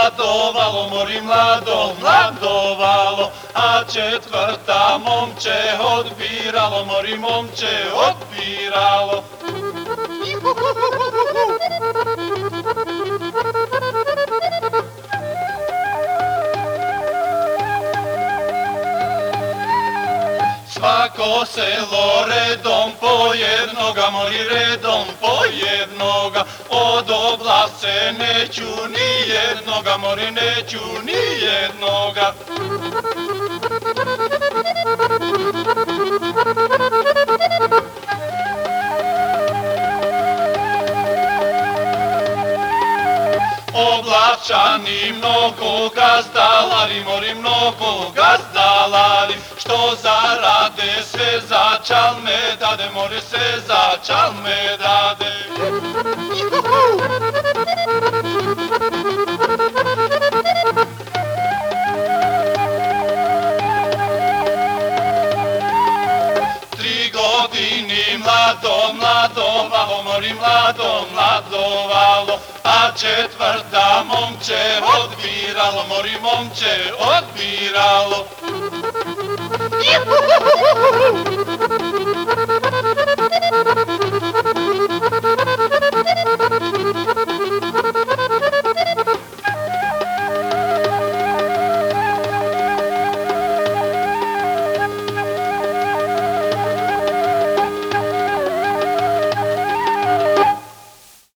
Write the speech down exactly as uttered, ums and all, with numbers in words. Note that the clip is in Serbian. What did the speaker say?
mladovalo, mori mlado, mladovalo, a četvrta momče odbiralo, mori momče odbiralo. Svako selo redom po jednoga, mori redom po jednoga, od Oblavce neću ni jednoga, mori neću ni jednoga. Oblavčani mnogo gazdalari, mori mnogo gazdalari, što zarade sve za čalme dade, mori sve za čalme dade. Tri godini mlado, mladovalo, mori mlado, mladovalo, a četvrta momče odbiralo, mori momče odbiralo.